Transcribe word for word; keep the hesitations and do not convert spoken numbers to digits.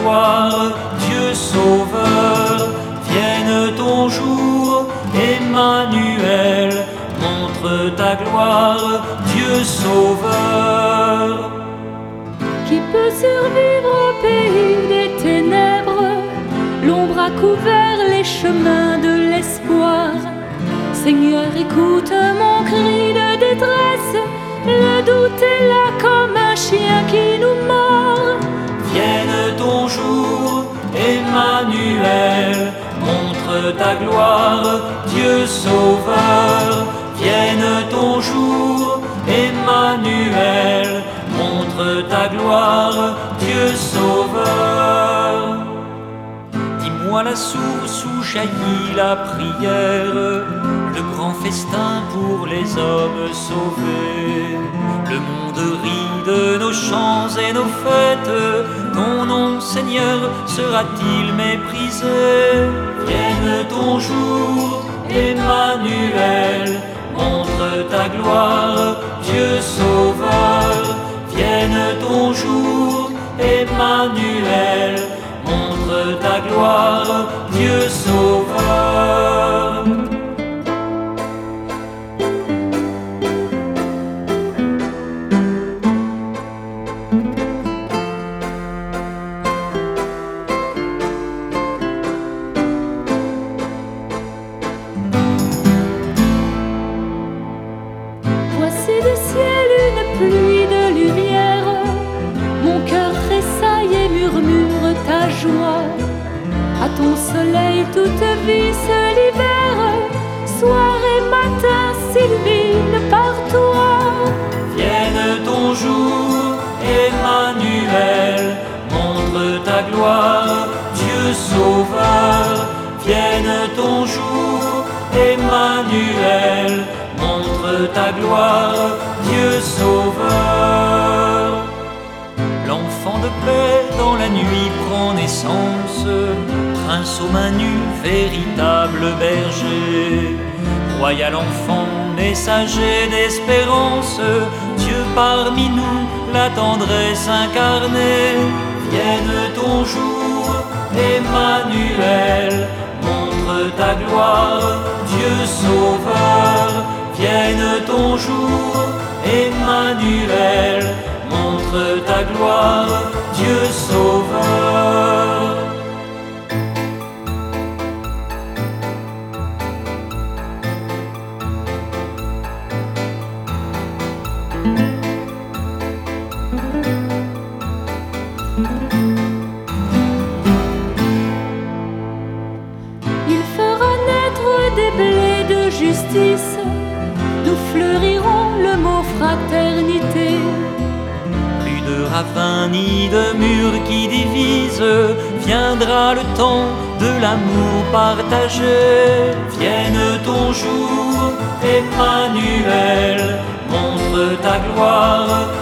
gloire, Dieu sauveur. Vienne ton jour, Emmanuel, montre ta gloire, Dieu sauveur. Qui peut survivre au pays des ténèbres? L'ombre a couvert les chemins de l'espoir. Seigneur, écoute mon cri de détresse. Le doute est là comme un chien qui nous mord. Vienne ton jour, Emmanuel, montre ta gloire, Dieu sauveur. Vienne ton jour, Emmanuel, montre ta gloire, Dieu sauveur. Dis-moi la source où jaillit la prière, le grand festin pour les hommes sauvés. Le monde rit de nos chants et nos fêtes, ton nom, Seigneur, sera-t-il méprisé? Vienne ton jour, Emmanuel, montre ta gloire, Dieu sauveur. Vienne ton jour, Emmanuel, montre ta gloire, Dieu sauveur. Voici du ciel une pluie de lumière. Mon cœur tressaille et murmure ta joie. À ton soleil toute vie se libère. Soir et matin s'illuminent par toi. Vienne ton jour, Emmanuel, montre ta gloire, Dieu sauveur. Vienne ton jour, Emmanuel, montre ta gloire, Dieu sauveur. L'enfant de paix dans la nuit prend naissance, prince aux mains nues, véritable berger. Royal enfant, messager d'espérance, Dieu parmi nous, la tendresse incarnée. Vienne ton jour, Emmanuel, montre ta gloire, Dieu sauveur. Vienne ton jour, Emmanuel, montre ta gloire, Dieu sauveur. Il fera naître des blés de justice. Nous fleurirons le mot fraternité. Plus de ravins ni de murs qui divisent, viendra le temps de l'amour partagé. Vienne ton jour, Emmanuel, montre ta gloire,